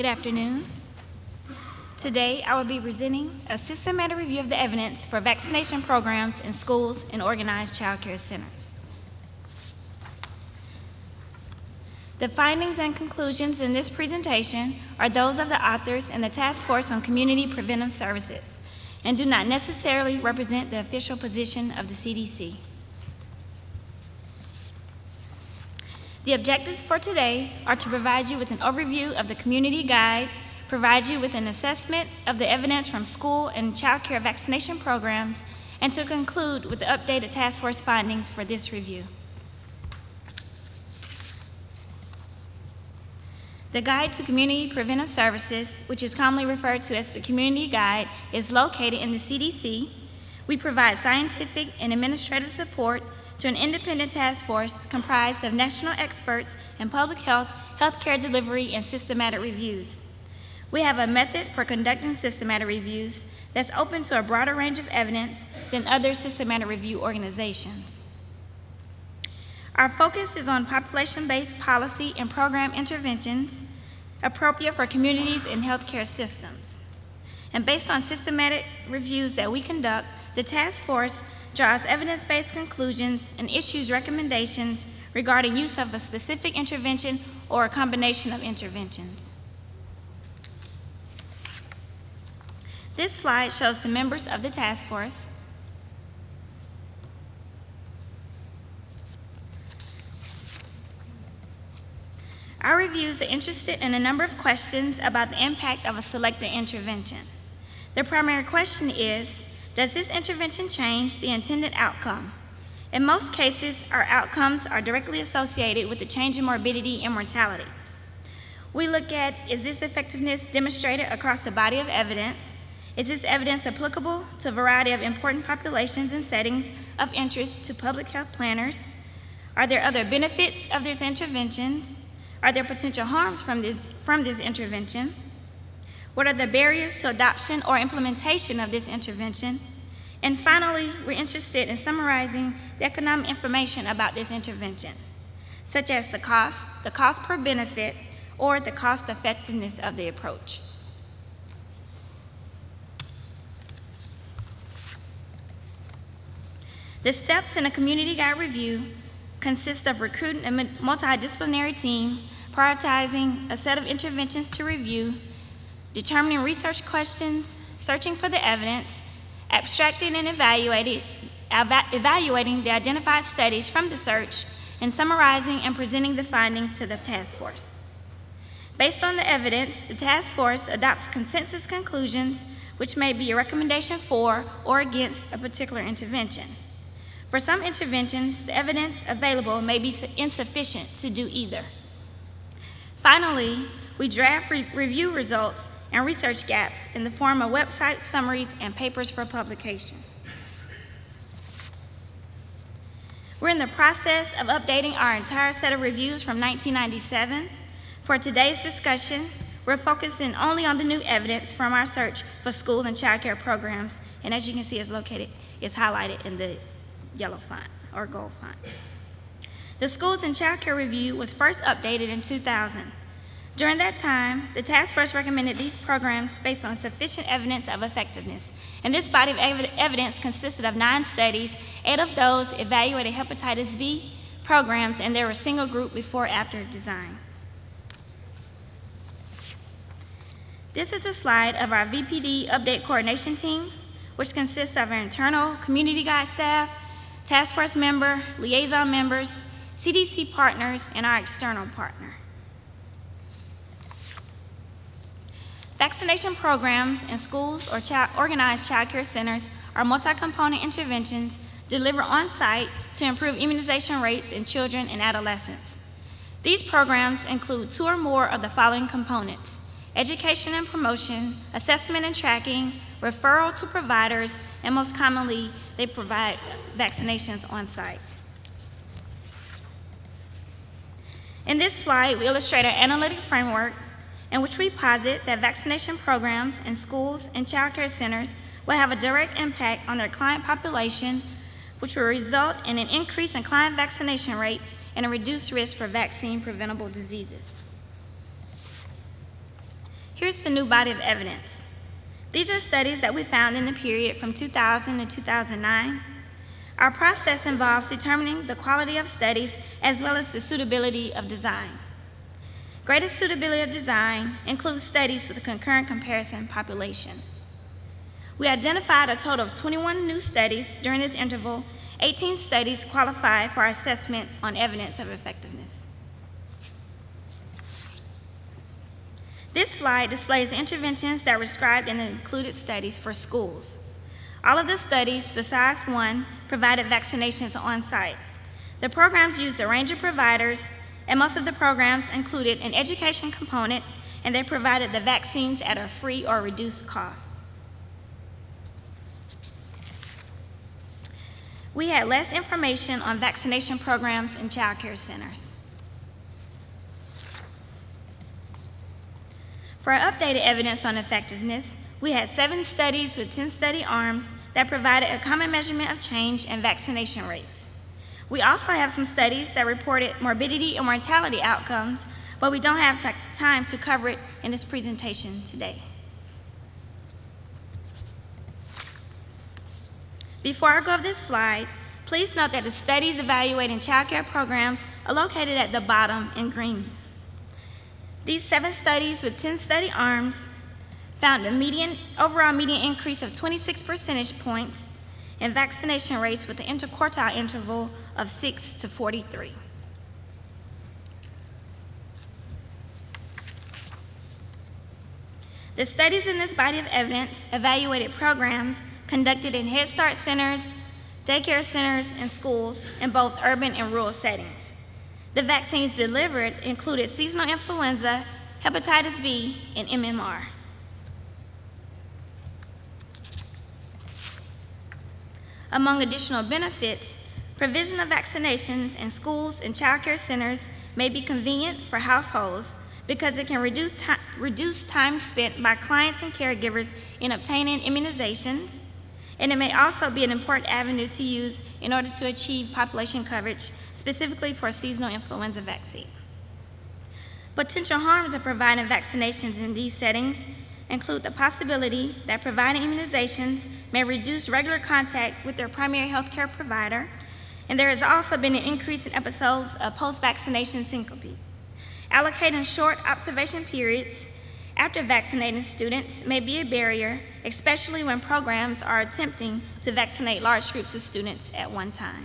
Good afternoon. Today, I will be presenting a systematic review of the evidence for vaccination programs in schools and organized child care centers. The findings and conclusions in this presentation are those of the authors and the Task Force on Community Preventive Services and do not necessarily represent the official position of the CDC. The objectives for today are to provide you with an overview of the community guide, provide you with an assessment of the evidence from school and child care vaccination programs, and to conclude with the updated task force findings for this review. The Guide to Community Preventive Services, which is commonly referred to as the Community Guide, is located in the CDC. We provide scientific and administrative support to an independent task force comprised of national experts in public health, healthcare delivery, and systematic reviews. We have a method for conducting systematic reviews that's open to a broader range of evidence than other systematic review organizations. Our focus is on population-based policy and program interventions appropriate for communities and healthcare systems. And based on systematic reviews that we conduct, the task force draws evidence-based conclusions and issues recommendations regarding use of a specific intervention or a combination of interventions. This slide shows the members of the task force. Our reviews are interested in a number of questions about the impact of a selected intervention. The primary question is, does this intervention change the intended outcome? In most cases, our outcomes are directly associated with the change in morbidity and mortality. We look at, is this effectiveness demonstrated across the body of evidence? Is this evidence applicable to a variety of important populations and settings of interest to public health planners? Are there other benefits of these interventions? Are there potential harms from this intervention? What are the barriers to adoption or implementation of this intervention? And finally, we're interested in summarizing the economic information about this intervention, such as the cost per benefit, or the cost effectiveness of the approach. The steps in a community guide review consist of recruiting a multidisciplinary team, prioritizing a set of interventions to review, determining research questions, searching for the evidence, abstracting and evaluating the identified studies from the search, and summarizing and presenting the findings to the task force. Based on the evidence, the task force adopts consensus conclusions, which may be a recommendation for or against a particular intervention. For some interventions, the evidence available may be insufficient to do either. Finally, we draft review results and research gaps in the form of website summaries and papers for publication. We're in the process of updating our entire set of reviews from 1997. For today's discussion, we're focusing only on the new evidence from our search for school and child care programs, and as you can see, it's highlighted in the yellow font or gold font. The Schools and Child Care Review was first updated in 2000. During that time, the task force recommended these programs based on sufficient evidence of effectiveness. And this body of evidence consisted of 9 studies. 8 of those evaluated hepatitis B programs, and they were single group before-after design. This is a slide of our VPD update coordination team, which consists of our internal community guide staff, task force member, liaison members, CDC partners, and our external partner. Vaccination programs in schools or organized child care centers are multi-component interventions delivered on-site to improve immunization rates in children and adolescents. These programs include 2 or more of the following components: education and promotion, assessment and tracking, referral to providers, and most commonly, they provide vaccinations on-site. In this slide, we illustrate our analytic framework in which we posit that vaccination programs in schools and child care centers will have a direct impact on their client population, which will result in an increase in client vaccination rates and a reduced risk for vaccine-preventable diseases. Here's the new body of evidence. These are studies that we found in the period from 2000 to 2009. Our process involves determining the quality of studies as well as the suitability of design. Greatest suitability of design includes studies with a concurrent comparison population. We identified a total of 21 new studies during this interval. 18 studies qualify for our assessment on evidence of effectiveness. This slide displays the interventions that were described in the included studies for schools. All of the studies, besides one, provided vaccinations on site. The programs used a range of providers, and most of the programs included an education component, and they provided the vaccines at a free or reduced cost. We had less information on vaccination programs in child care centers. For our updated evidence on effectiveness, we had 7 studies with 10 study arms that provided a common measurement of change in vaccination rates. We also have some studies that reported morbidity and mortality outcomes, but we don't have time to cover it in this presentation today. Before I go over this slide, please note that the studies evaluating child care programs are located at the bottom in green. These 7 studies with 10 study arms found a overall median increase of 26 percentage points in vaccination rates with an interquartile interval of 6 to 43. The studies in this body of evidence evaluated programs conducted in Head Start centers, daycare centers, and schools in both urban and rural settings. The vaccines delivered included seasonal influenza, hepatitis B, and MMR. Among additional benefits, provision of vaccinations in schools and child care centers may be convenient for households because it can reduce time spent by clients and caregivers in obtaining immunizations, and it may also be an important avenue to use in order to achieve population coverage, specifically for a seasonal influenza vaccine. Potential harms of providing vaccinations in these settings include the possibility that providing immunizations may reduce regular contact with their primary health care provider, and there has also been an increase in episodes of post-vaccination syncope. Allocating short observation periods after vaccinating students may be a barrier, especially when programs are attempting to vaccinate large groups of students at one time.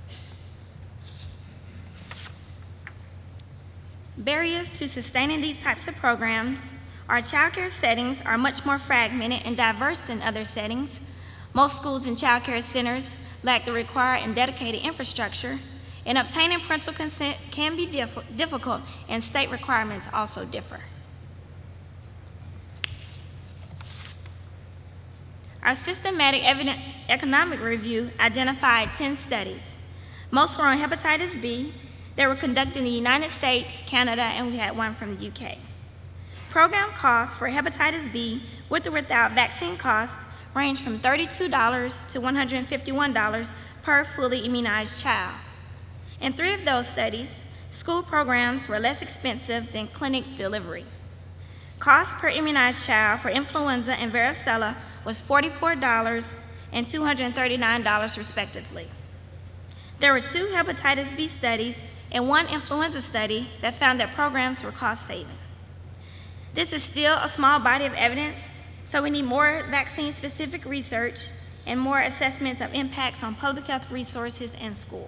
Barriers to sustaining these types of programs are child care settings are much more fragmented and diverse than other settings. Most schools and child care centers lack the required and dedicated infrastructure, and obtaining parental consent can be difficult, and state requirements also differ. Our systematic economic review identified 10 studies. Most were on hepatitis B. They were conducted in the United States, Canada, and we had one from the UK. Program costs for hepatitis B with or without vaccine costs range from $32 to $151 per fully immunized child. In 3 of those studies, school programs were less expensive than clinic delivery. Cost per immunized child for influenza and varicella was $44 and $239 respectively. There were 2 hepatitis B studies and 1 influenza study that found that programs were cost-saving. This is still a small body of evidence, so we need more vaccine-specific research and more assessments of impacts on public health resources and schools.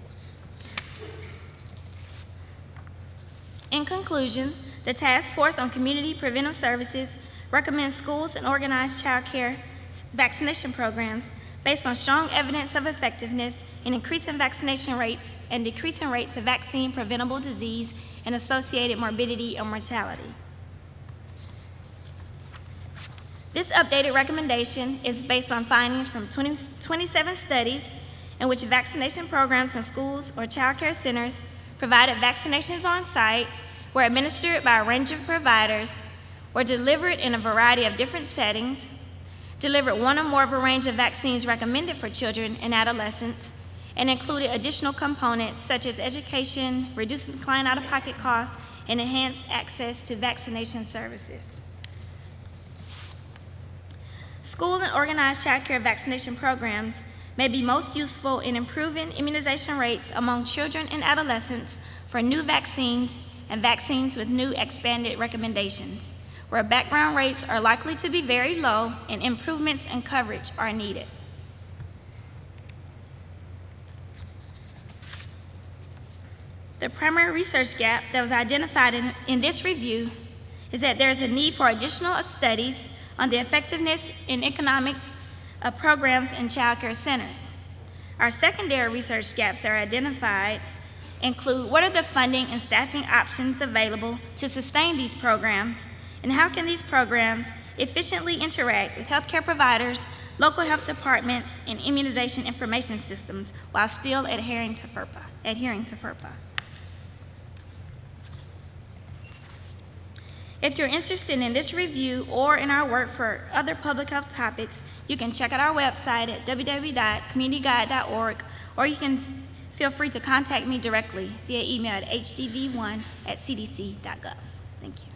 In conclusion, the Task Force on Community Preventive Services recommends schools and organized child care vaccination programs based on strong evidence of effectiveness in increasing vaccination rates and decreasing rates of vaccine-preventable disease and associated morbidity or mortality. This updated recommendation is based on findings from 27 studies in which vaccination programs in schools or child care centers provided vaccinations on site, were administered by a range of providers, were delivered in a variety of different settings, delivered one or more of a range of vaccines recommended for children and adolescents, and included additional components such as education, reducing client out-of-pocket costs, and enhanced access to vaccination services. School and organized child care vaccination programs may be most useful in improving immunization rates among children and adolescents for new vaccines and vaccines with new expanded recommendations, where background rates are likely to be very low and improvements in coverage are needed. The primary research gap that was identified in this review is that there is a need for additional studies on the effectiveness and economics of programs in child care centers. Our secondary research gaps that are identified include what are the funding and staffing options available to sustain these programs, and how can these programs efficiently interact with healthcare providers, local health departments, and immunization information systems while still adhering to FERPA. If you're interested in this review or in our work for other public health topics, you can check out our website at www.communityguide.org, or you can feel free to contact me directly via email at hdv1@cdc.gov. Thank you.